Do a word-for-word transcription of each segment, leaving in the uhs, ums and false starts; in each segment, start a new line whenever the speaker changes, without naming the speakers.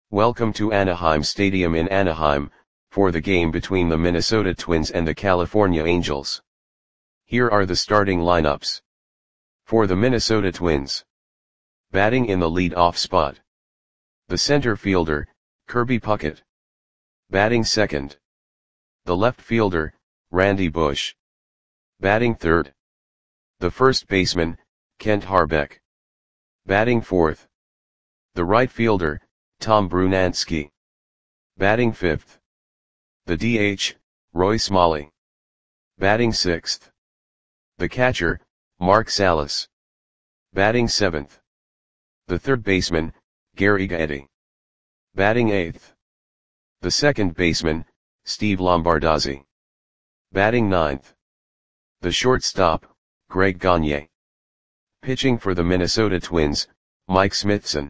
Welcome to Anaheim Stadium in Anaheim, for the game between the Minnesota Twins and the California Angels. Here are the starting lineups. For the Minnesota Twins. Batting in the lead-off spot. The center fielder, Kirby Puckett. Batting second. The left fielder, Randy Bush. Batting third. The first baseman, Kent Hrbek. Batting fourth. The right fielder, Tom Brunansky. Batting fifth. The D H, Roy Smalley. Batting sixth. The catcher, Mark Salas. Batting seventh. The third baseman, Gary Gaetti. Batting eighth. The second baseman, Steve Lombardozzi. Batting ninth. The shortstop, Greg Gagne. Pitching for the Minnesota Twins, Mike Smithson.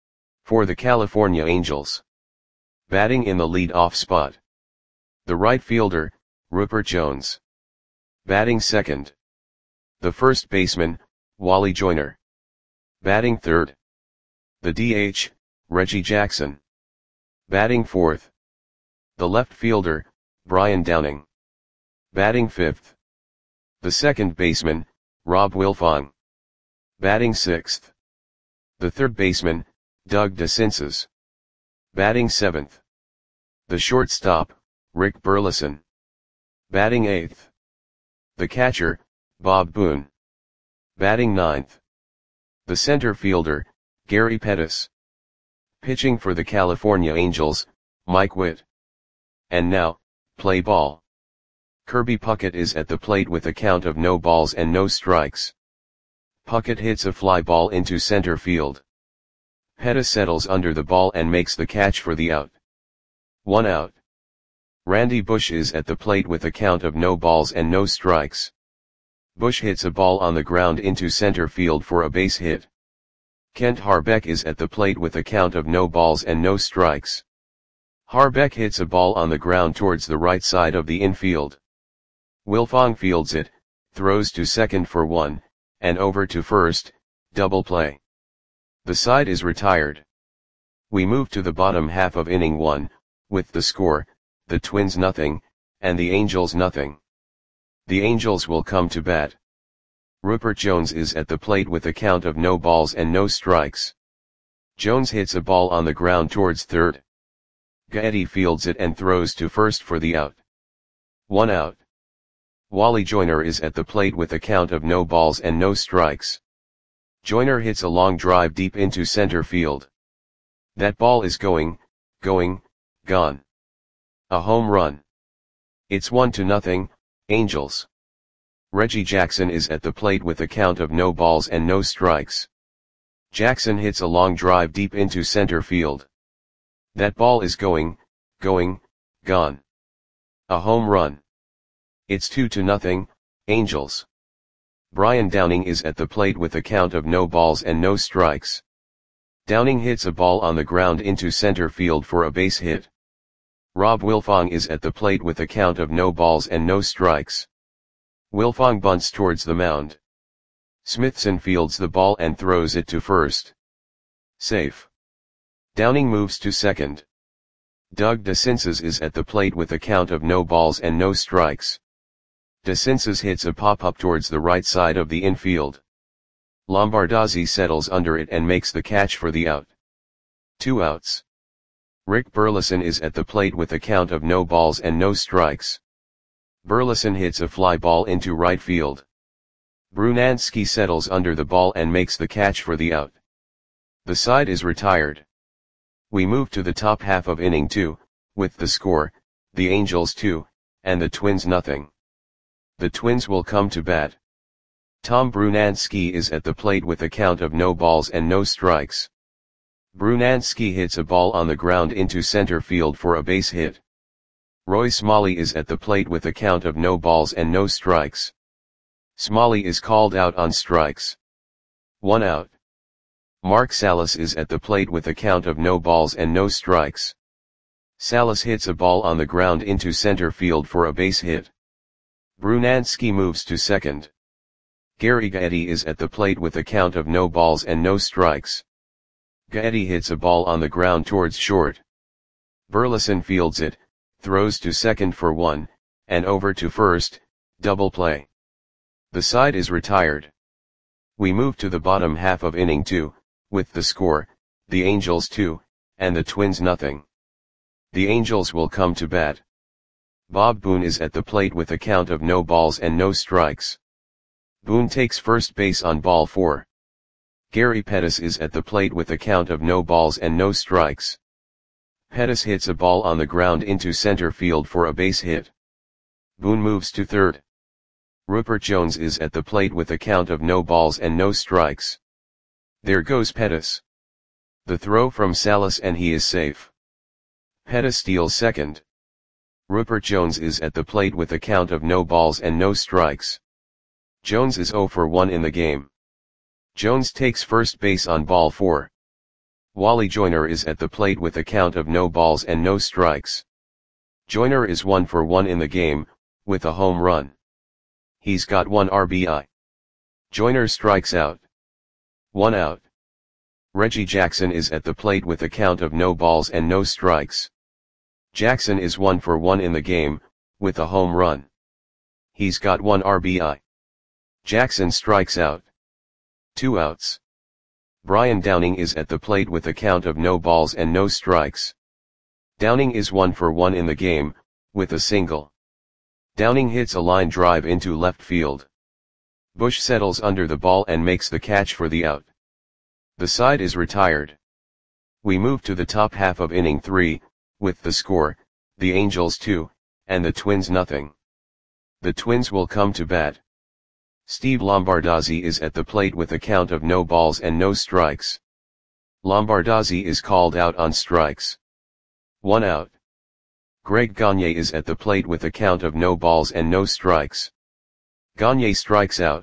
For the California Angels. Batting in the lead-off spot. The right fielder, Rupert Jones. Batting second. The first baseman, Wally Joyner. Batting third. The D H, Reggie Jackson. Batting fourth. The left fielder, Brian Downing. Batting fifth. The second baseman, Rob Wilfong. Batting sixth. The third baseman, Doug DeCinces. Batting seventh. The shortstop, Rick Burleson. Batting eighth. The catcher, Bob Boone. Batting ninth. The center fielder, Gary Pettis. Pitching for the California Angels, Mike Witt. And now, play ball. Kirby Puckett is at the plate with a count of no balls and no strikes. Puckett hits a fly ball into center field. Pettis settles under the ball and makes the catch for the out. One out. Randy Bush is at the plate with a count of no balls and no strikes. Bush hits a ball on the ground into center field for a base hit. Kent Hrbek is at the plate with a count of no balls and no strikes. Hrbek hits a ball on the ground towards the right side of the infield. Wilfong fields it, throws to second for one, and over to first, double play. The side is retired. We move to the bottom half of inning one, with the score, the Twins nothing, and the Angels nothing. The Angels will come to bat. Rupert Jones is at the plate with a count of no balls and no strikes. Jones hits a ball on the ground towards third. Gaetti fields it and throws to first for the out. One out. Wally Joyner is at the plate with a count of no balls and no strikes. Joyner hits a long drive deep into center field. That ball is going, going, gone. A home run. It's one to nothing, Angels. Reggie Jackson is at the plate with a count of no balls and no strikes. Jackson hits a long drive deep into center field. That ball is going, going, gone. A home run. It's two to nothing, Angels. Brian Downing is at the plate with a count of no balls and no strikes. Downing hits a ball on the ground into center field for a base hit. Rob Wilfong is at the plate with a count of no balls and no strikes. Wilfong bunts towards the mound. Smithson fields the ball and throws it to first. Safe. Downing moves to second. Doug DeCinces is at the plate with a count of no balls and no strikes. DeCinces hits a pop-up towards the right side of the infield. Lombardozzi settles under it and makes the catch for the out. Two outs. Rick Burleson is at the plate with a count of no balls and no strikes. Burleson hits a fly ball into right field. Brunansky settles under the ball and makes the catch for the out. The side is retired. We move to the top half of inning two, with the score, the Angels two, and the Twins nothing. The Twins will come to bat. Tom Brunansky is at the plate with a count of no balls and no strikes. Brunansky hits a ball on the ground into center field for a base hit. Roy Smalley is at the plate with a count of no balls and no strikes. Smalley is called out on strikes. One out. Mark Salas is at the plate with a count of no balls and no strikes. Salas hits a ball on the ground into center field for a base hit. Brunansky moves to second. Gary Gaetti is at the plate with a count of no balls and no strikes. Gaetti hits a ball on the ground towards short. Burleson fields it, throws to second for one, and over to first, double play. The side is retired. We move to the bottom half of inning two, with the score, the Angels two, and the Twins nothing. The Angels will come to bat. Bob Boone is at the plate with a count of no balls and no strikes. Boone takes first base on ball four. Gary Pettis is at the plate with a count of no balls and no strikes. Pettis hits a ball on the ground into center field for a base hit. Boone moves to third. Rupert Jones is at the plate with a count of no balls and no strikes. There goes Pettis. The throw from Salas and he is safe. Pettis steals second. Rupert Jones is at the plate with a count of no balls and no strikes. Jones is oh for one in the game. Jones takes first base on ball four. Wally Joyner is at the plate with a count of no balls and no strikes. Joyner is one for one in the game, with a home run. He's got one R B I. Joyner strikes out. One out. Reggie Jackson is at the plate with a count of no balls and no strikes. Jackson is one for one in the game, with a home run. He's got one R B I. Jackson strikes out. Two outs. Brian Downing is at the plate with a count of no balls and no strikes. Downing is one for one in the game, with a single. Downing hits a line drive into left field. Bush settles under the ball and makes the catch for the out. The side is retired. We move to the top half of inning three, with the score, the Angels two, and the Twins nothing. The Twins will come to bat. Steve Lombardozzi is at the plate with a count of no balls and no strikes. Lombardozzi is called out on strikes. One out. Greg Gagne is at the plate with a count of no balls and no strikes. Gagne strikes out.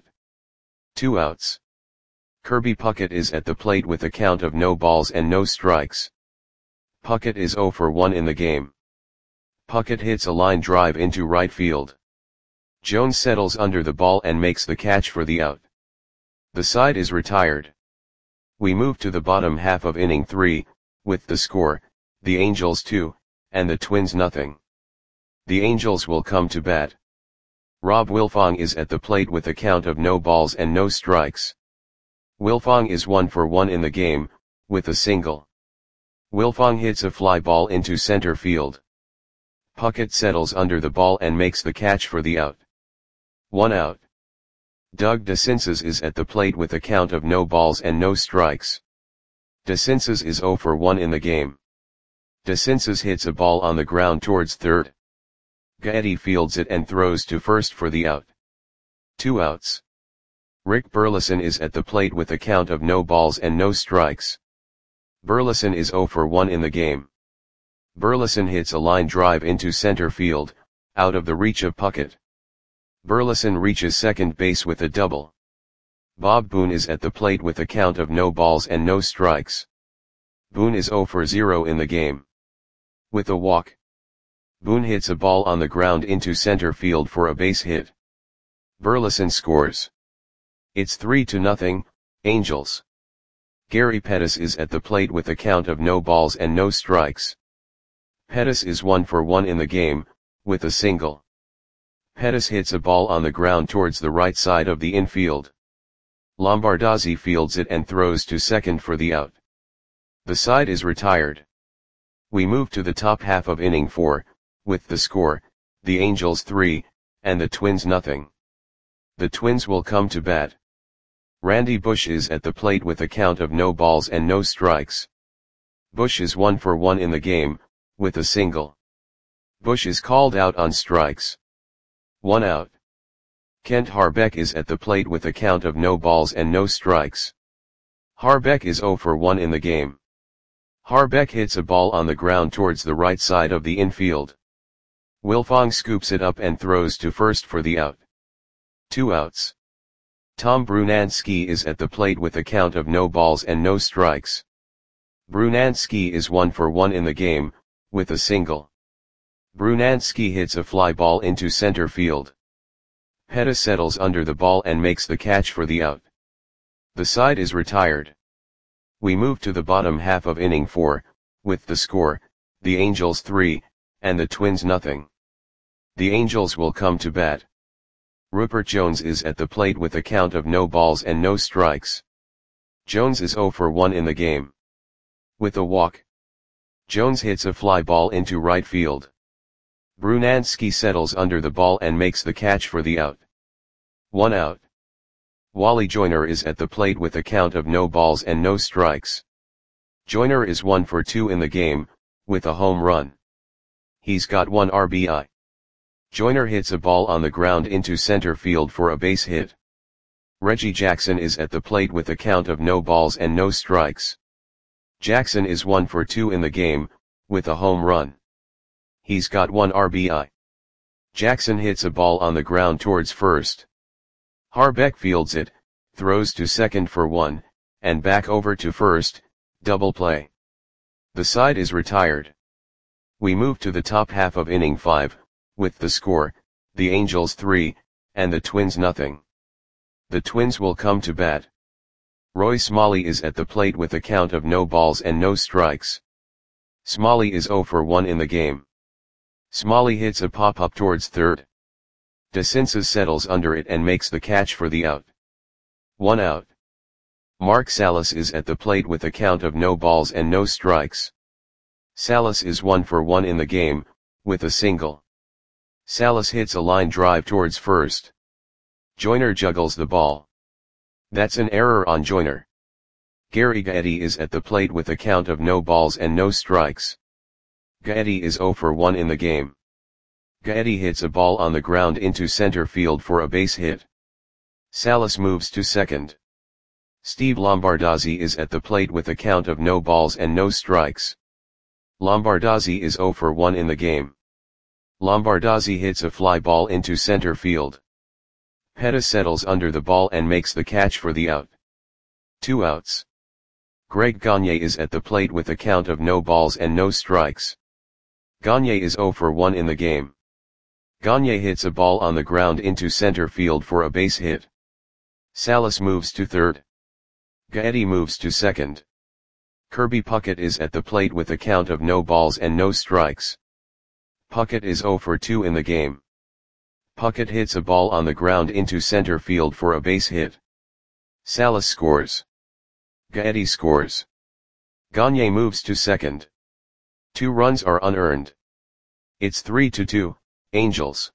Two outs. Kirby Puckett is at the plate with a count of no balls and no strikes. Puckett is oh for one in the game. Puckett hits a line drive into right field. Jones settles under the ball and makes the catch for the out. The side is retired. We move to the bottom half of inning three, with the score, the Angels two, and the Twins nothing. The Angels will come to bat. Rob Wilfong is at the plate with a count of no balls and no strikes. Wilfong is one for one in the game, with a single. Wilfong hits a fly ball into center field. Puckett settles under the ball and makes the catch for the out. One out. Doug DeCinces is at the plate with a count of no balls and no strikes. DeCinces is oh for one in the game. DeCinces hits a ball on the ground towards third. Gaetti fields it and throws to first for the out. Two outs. Rick Burleson is at the plate with a count of no balls and no strikes. Burleson is oh for one in the game. Burleson hits a line drive into center field, out of the reach of Puckett. Burleson reaches second base with a double. Bob Boone is at the plate with a count of no balls and no strikes. Boone is oh for zero in the game. With a walk. Boone hits a ball on the ground into center field for a base hit. Burleson scores. It's three to nothing, Angels. Gary Pettis is at the plate with a count of no balls and no strikes. Pettis is one for one in the game, with a single. Pettis hits a ball on the ground towards the right side of the infield. Lombardozzi fields it and throws to second for the out. The side is retired. We move to the top half of inning four, with the score, the Angels three, and the Twins nothing. The Twins will come to bat. Randy Bush is at the plate with a count of no balls and no strikes. Bush is one for one in the game, with a single. Bush is called out on strikes. One out. Kent Harbeck is at the plate with a count of no balls and no strikes. Harbeck is oh for one in the game. Harbeck hits a ball on the ground towards the right side of the infield. Wilfong scoops it up and throws to first for the out. Two outs. Tom Brunansky is at the plate with a count of no balls and no strikes. Brunansky is one for one in the game, with a single. Brunansky hits a fly ball into center field. Pettis settles under the ball and makes the catch for the out. The side is retired. We move to the bottom half of inning four, with the score, the Angels three, and the Twins nothing. The Angels will come to bat. Rupert Jones is at the plate with a count of no balls and no strikes. Jones is oh for one in the game. With a walk, Jones hits a fly ball into right field. Brunansky settles under the ball and makes the catch for the out. One out. Wally Joyner is at the plate with a count of no balls and no strikes. Joyner is one for two in the game, with a home run. He's got one R B I. Joyner hits a ball on the ground into center field for a base hit. Reggie Jackson is at the plate with a count of no balls and no strikes. Jackson is one for two in the game, with a home run. He's got one R B I. Jackson hits a ball on the ground towards first. Harbeck fields it, throws to second for one, and back over to first, double play. The side is retired. We move to the top half of inning five, with the score, the Angels three, and the Twins nothing. The Twins will come to bat. Roy Smalley is at the plate with a count of no balls and no strikes. Smalley is oh for one in the game. Smalley hits a pop-up towards third. DeCinces settles under it and makes the catch for the out. One out. Mark Salas is at the plate with a count of no balls and no strikes. Salas is one for one in the game, with a single. Salas hits a line drive towards first. Joyner juggles the ball. That's an error on Joyner. Gary Gaetti is at the plate with a count of no balls and no strikes. Gaetti is oh for one in the game. Gaetti hits a ball on the ground into center field for a base hit. Salas moves to second. Steve Lombardozzi is at the plate with a count of no balls and no strikes. Lombardozzi is oh for one in the game. Lombardozzi hits a fly ball into center field. Pettis settles under the ball and makes the catch for the out. Two outs. Greg Gagne is at the plate with a count of no balls and no strikes. Gagne is oh for one in the game. Gagne hits a ball on the ground into center field for a base hit. Salas moves to third. Gaetti moves to second. Kirby Puckett is at the plate with a count of no balls and no strikes. Puckett is oh for two in the game. Puckett hits a ball on the ground into center field for a base hit. Salas scores. Gaetti scores. Gagne moves to second. Two runs are unearned. It's three to two, Angels.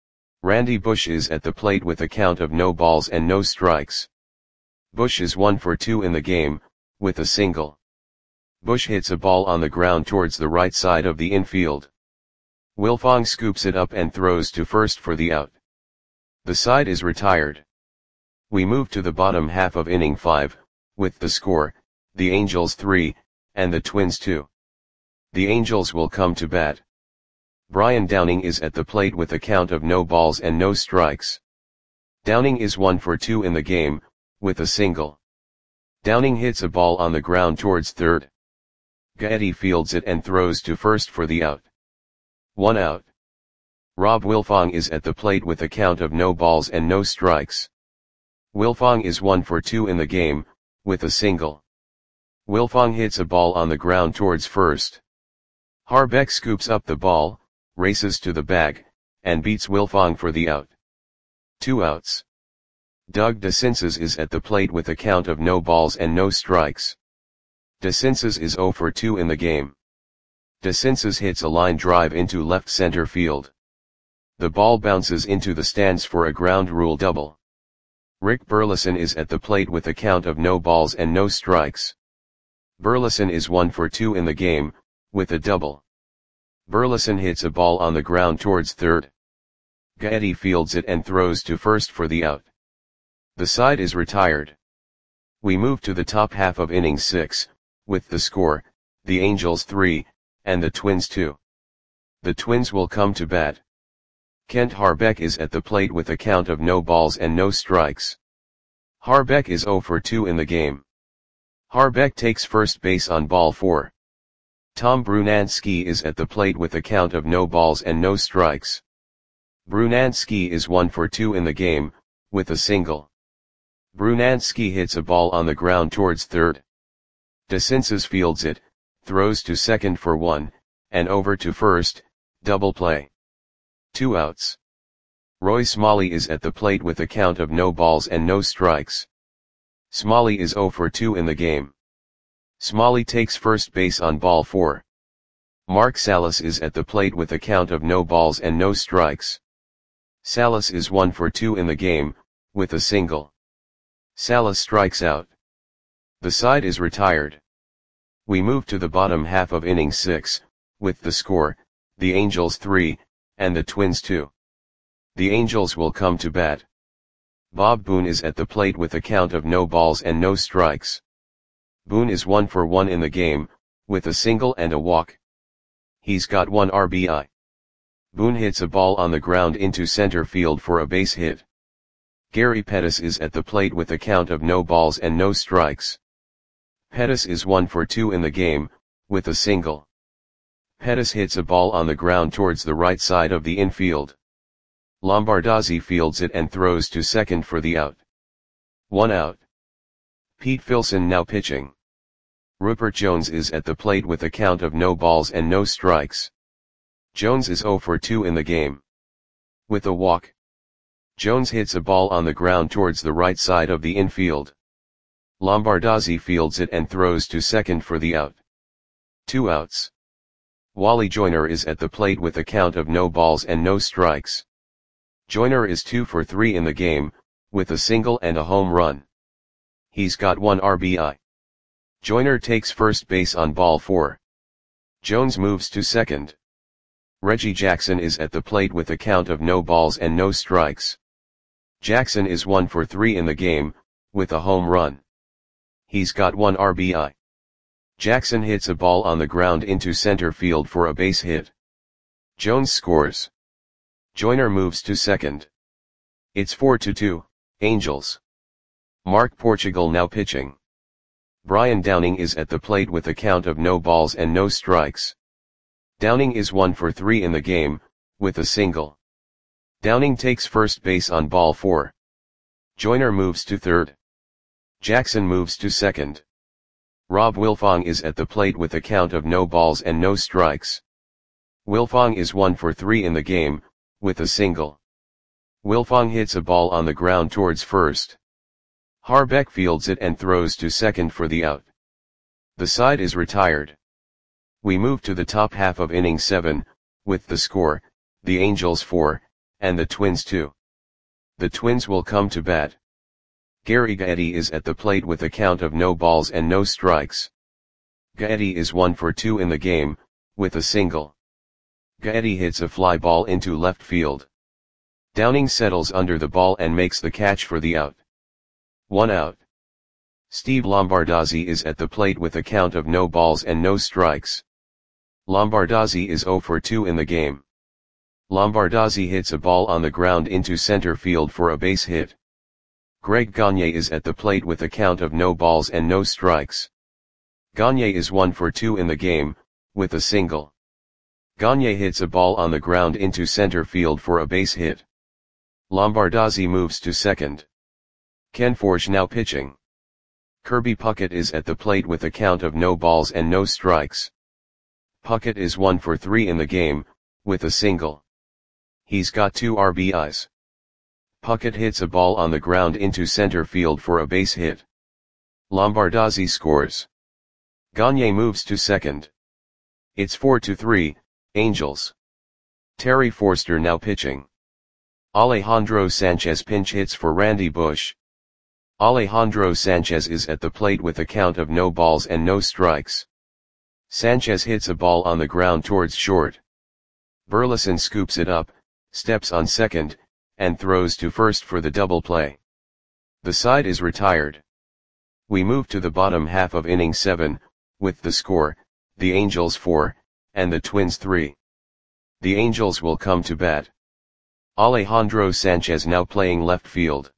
Randy Bush is at the plate with a count of no balls and no strikes. Bush is one for two in the game, with a single. Bush hits a ball on the ground towards the right side of the infield. Wilfong scoops it up and throws to first for the out. The side is retired. We move to the bottom half of inning five, with the score, the Angels three, and the Twins two. The Angels will come to bat. Brian Downing is at the plate with a count of no balls and no strikes. Downing is one for two in the game, with a single. Downing hits a ball on the ground towards third. Gaetti fields it and throws to first for the out. One out. Rob Wilfong is at the plate with a count of no balls and no strikes. Wilfong is one for two in the game, with a single. Wilfong hits a ball on the ground towards first. Harbeck scoops up the ball, races to the bag, and beats Wilfong for the out. Two outs. Doug DeCinces is at the plate with a count of no balls and no strikes. DeCinces is oh for two in the game. DeCinces hits a line drive into left center field. The ball bounces into the stands for a ground rule double. Rick Burleson is at the plate with a count of no balls and no strikes. Burleson is one for two in the game, with a double. Burleson hits a ball on the ground towards third. Gaetti fields it and throws to first for the out. The side is retired. We move to the top half of inning six, with the score, the Angels three, and the Twins two. The Twins will come to bat. Kent Harbeck is at the plate with a count of no balls and no strikes. Harbeck is oh for two in the game. Harbeck takes first base on ball four. Tom Brunansky is at the plate with a count of no balls and no strikes. Brunansky is one for two in the game, with a single. Brunansky hits a ball on the ground towards third. DeCinces fields it, throws to second for one, and over to first, double play. Two outs. Roy Smalley is at the plate with a count of no balls and no strikes. Smalley is oh for two in the game. Smalley takes first base on ball four. Mark Salas is at the plate with a count of no balls and no strikes. Salas is one for two in the game, with a single. Salas strikes out. The side is retired. We move to the bottom half of inning six, with the score, the Angels three, and the Twins two. The Angels will come to bat. Bob Boone is at the plate with a count of no balls and no strikes. Boone is one for one in the game, with a single and a walk. He's got one R B I. Boone hits a ball on the ground into center field for a base hit. Gary Pettis is at the plate with a count of no balls and no strikes. Pettis is one for two in the game, with a single. Pettis hits a ball on the ground towards the right side of the infield. Lombardozzi fields it and throws to second for the out. One out. Pete Filson now pitching. Rupert Jones is at the plate with a count of no balls and no strikes. Jones is oh for two in the game. With a walk. Jones hits a ball on the ground towards the right side of the infield. Lombardozzi fields it and throws to second for the out. Two outs. Wally Joyner is at the plate with a count of no balls and no strikes. Joyner is two for three in the game, with a single and a home run. He's got one R B I. Joyner takes first base on ball four. Jones moves to second. Reggie Jackson is at the plate with a count of no balls and no strikes. Jackson is one for three in the game, with a home run. He's got one R B I. Jackson hits a ball on the ground into center field for a base hit. Jones scores. Joyner moves to second. It's four to two, Angels. Mark Portugal now pitching. Brian Downing is at the plate with a count of no balls and no strikes. Downing is one for three in the game, with a single. Downing takes first base on ball four. Joyner moves to third. Jackson moves to second. Rob Wilfong is at the plate with a count of no balls and no strikes. Wilfong is one for three in the game, with a single. Wilfong hits a ball on the ground towards first. Harbeck fields it and throws to second for the out. The side is retired. We move to the top half of inning seven, with the score, the Angels four, and the Twins two. The Twins will come to bat. Gary Gaetti is at the plate with a count of no balls and no strikes. Gaetti is one for two in the game, with a single. Gaetti hits a fly ball into left field. Downing settles under the ball and makes the catch for the out. One out. Steve Lombardozzi is at the plate with a count of no balls and no strikes. Lombardozzi is oh for two in the game. Lombardozzi hits a ball on the ground into center field for a base hit. Greg Gagne is at the plate with a count of no balls and no strikes. Gagne is one for two in the game, with a single. Gagne hits a ball on the ground into center field for a base hit. Lombardozzi moves to second. Ken Forge now pitching. Kirby Puckett is at the plate with a count of no balls and no strikes. Puckett is one for three in the game, with a single. He's got two R B Is. Puckett hits a ball on the ground into center field for a base hit. Lombardozzi scores. Gagne moves to second. It's four to three, Angels. Terry Forster now pitching. Alejandro Sanchez pinch hits for Randy Bush. Alejandro Sanchez is at the plate with a count of no balls and no strikes. Sanchez hits a ball on the ground towards short. Burleson scoops it up, steps on second, and throws to first for the double play. The side is retired. We move to the bottom half of inning seven, with the score, the Angels four, and the Twins three. The Angels will come to bat. Alejandro Sanchez now playing left field.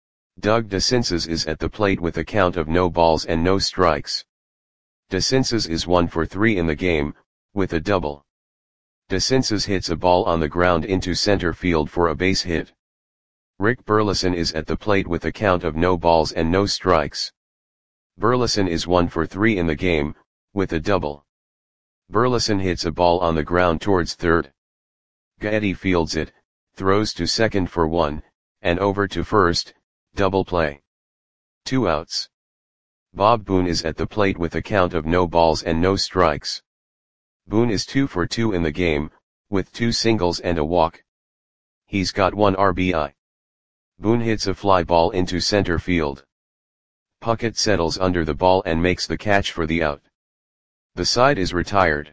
Doug DeCinces is at the plate with a count of no balls and no strikes. DeCinces is one for three in the game, with a double. DeCinces hits a ball on the ground into center field for a base hit. Rick Burleson is at the plate with a count of no balls and no strikes. Burleson is one for three in the game, with a double. Burleson hits a ball on the ground towards third. Gaetti fields it, throws to second for one, and over to first, double play. Two outs. Bob Boone is at the plate with a count of no balls and no strikes. Boone is two for two in the game, with two singles and a walk. He's got one R B I. Boone hits a fly ball into center field. Puckett settles under the ball and makes the catch for the out. The side is retired.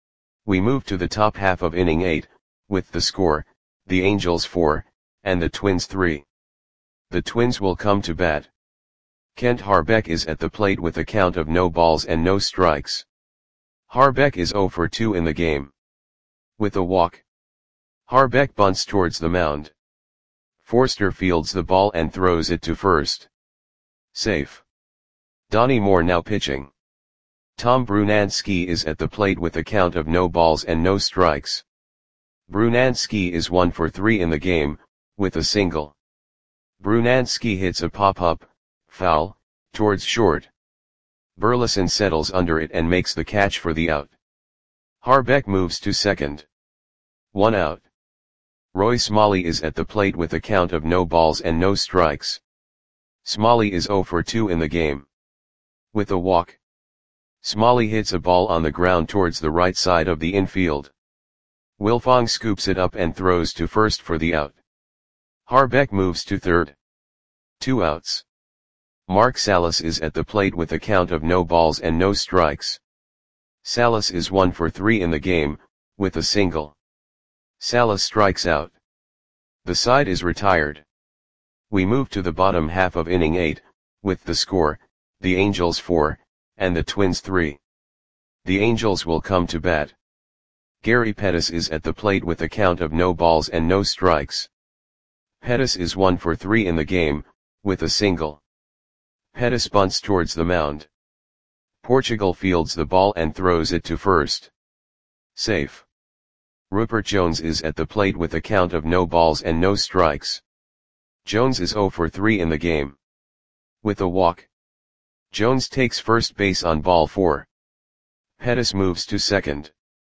We move to the top half of inning eight, with the score, the Angels four, and the Twins three. The Twins will come to bat. Kent Harbeck is at the plate with a count of no balls and no strikes. Harbeck is zero for two in the game. With a walk. Harbeck bunts towards the mound. Forster fields the ball and throws it to first. Safe. Donnie Moore now pitching. Tom Brunansky is at the plate with a count of no balls and no strikes. Brunansky is one for three in the game, with a single. Brunansky hits a pop-up, foul, towards short. Burleson settles under it and makes the catch for the out. Harbeck moves to second. One out. Roy Smalley is at the plate with a count of no balls and no strikes. Smalley is zero for two in the game. With a walk. Smalley hits a ball on the ground towards the right side of the infield. Wilfong scoops it up and throws to first for the out. Harbeck moves to third. Two outs. Mark Salas is at the plate with a count of no balls and no strikes. Salas is one for three in the game, with a single. Salas strikes out. The side is retired. We move to the bottom half of inning eight, with the score, the Angels four, and the Twins three. The Angels will come to bat. Gary Pettis is at the plate with a count of no balls and no strikes. Pettis is one for three in the game, with a single. Pettis bunts towards the mound. Portugal fields the ball and throws it to first. Safe. Rupert Jones is at the plate with a count of no balls and no strikes. Jones is zero for three in the game. With a walk. Jones takes first base on ball four. Pettis moves to second.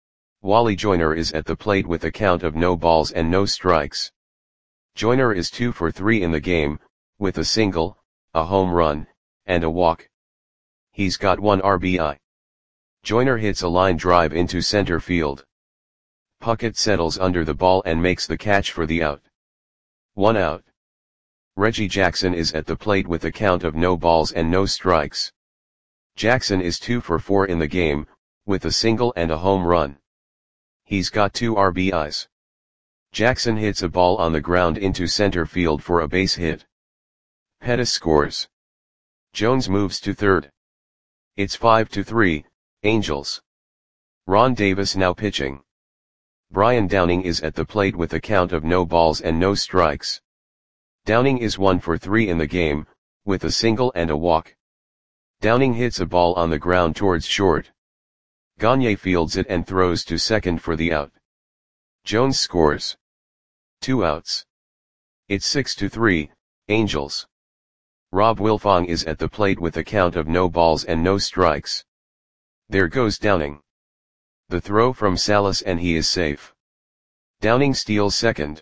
Wally Joyner is at the plate with a count of no balls and no strikes. Joyner is two for three in the game, with a single, a home run, and a walk. He's got one R B I. Joyner hits a line drive into center field. Puckett settles under the ball and makes the catch for the out. One out. Reggie Jackson is at the plate with a count of no balls and no strikes. Jackson is two for four in the game, with a single and a home run. He's got two R B Is. Jackson hits a ball on the ground into center field for a base hit. Pettis scores. Jones moves to third. It's five to three, Angels. Ron Davis now pitching. Brian Downing is at the plate with a count of no balls and no strikes. Downing is one for three in the game, with a single and a walk. Downing hits a ball on the ground towards short. Gagne fields it and throws to second for the out. Jones scores. Two outs. It's six to three, Angels. Rob Wilfong is at the plate with a count of no balls and no strikes. There goes Downing. The throw from Salas and he is safe. Downing steals second.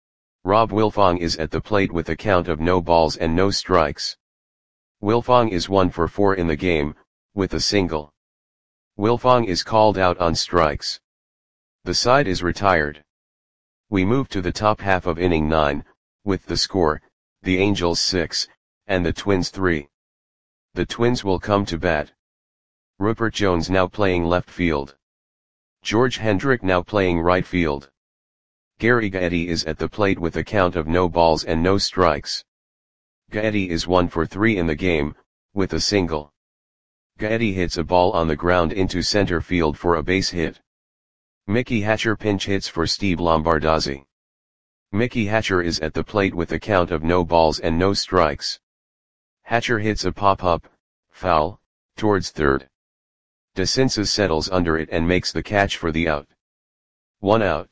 Rob Wilfong is at the plate with a count of no balls and no strikes. Wilfong is one for four in the game, with a single. Wilfong is called out on strikes. The side is retired. We move to the top half of inning nine, with the score, the Angels six, and the Twins three. The Twins will come to bat. Rupert Jones now playing left field. George Hendrick now playing right field. Gary Gaetti is at the plate with a count of no balls and no strikes. Gaetti is one for three in the game, with a single. Gaetti hits a ball on the ground into center field for a base hit. Mickey Hatcher pinch hits for Steve Lombardozzi. Mickey Hatcher is at the plate with a count of no balls and no strikes. Hatcher hits a pop-up, foul, towards third. DeCinces settles under it and makes the catch for the out. One out.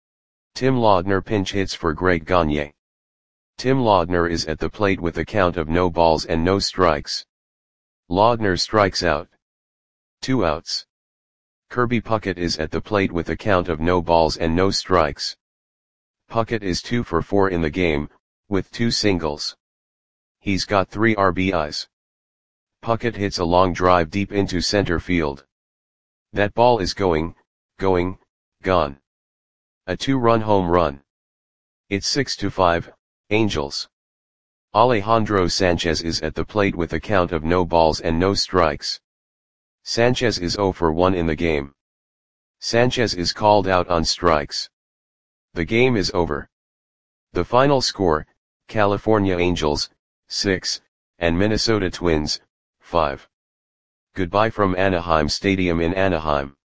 Tim Laudner pinch hits for Greg Gagne. Tim Laudner is at the plate with a count of no balls and no strikes. Laudner strikes out. Two outs. Kirby Puckett is at the plate with a count of no balls and no strikes. Puckett is two for four in the game, with two singles. He's got three R B Is. Puckett hits a long drive deep into center field. That ball is going, going, gone. A two-run home run. It's six to five, Angels. Alejandro Sanchez is at the plate with a count of no balls and no strikes. Sanchez is zero for one in the game. Sanchez is called out on strikes. The game is over. The final score, California Angels, six, and Minnesota Twins, five. Goodbye from Anaheim Stadium in Anaheim.